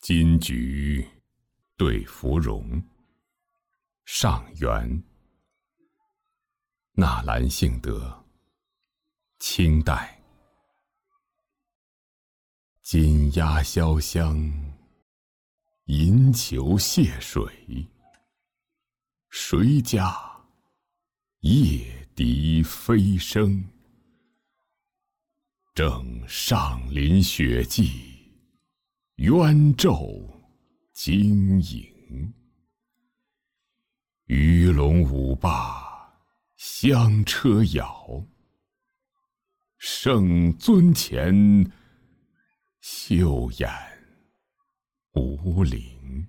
金菊对芙蓉，上元。纳兰性德，清代。金鸦潇湘，银球泻水。谁家夜笛飞声？正上林雪霁，鸳昼惊影。鱼龙舞罢香车摇，圣尊前袖眼无灵。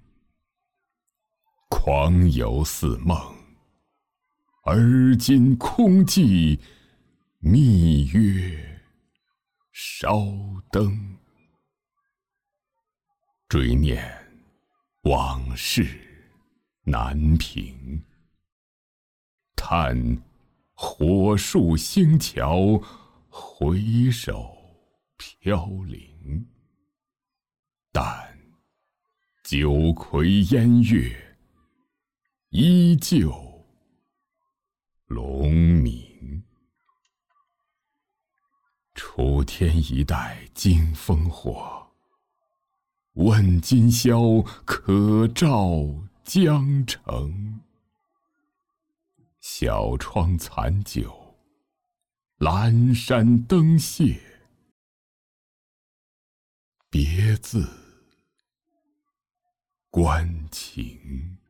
狂游似梦，而今空寂，密约烧灯。追念往事难平，叹火树星桥，回首飘零。但九魁烟月，依旧龙鸣。楚天一带惊烽火，问今宵可照江城。小窗残酒，阑珊灯谢，别自关情。